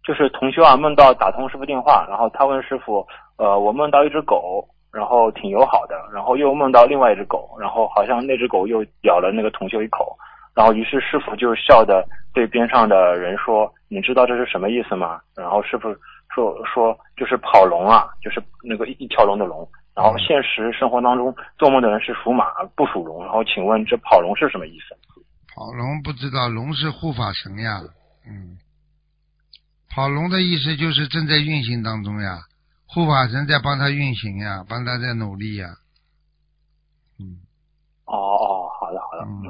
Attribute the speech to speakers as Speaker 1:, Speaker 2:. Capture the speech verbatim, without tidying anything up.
Speaker 1: 就是同修啊梦到打通师傅电话，然后他问师傅，呃，我梦到一只狗，然后挺友好的，然后又梦到另外一只狗，然后好像那只狗又咬了那个同修一口，然后于是师傅就笑的对边上的人说，你知道这是什么意思吗？然后师傅说说就是跑龙啊，就是那个一条龙的龙。然后现实生活当中做梦的人是属马不属龙，然后请问这跑龙是什么意思？
Speaker 2: 跑龙不知道，龙是护法神呀，嗯，跑龙的意思就是正在运行当中呀，护法神在帮他运行呀，帮他在努力呀，嗯。
Speaker 1: 哦哦，好的好的。
Speaker 2: 嗯。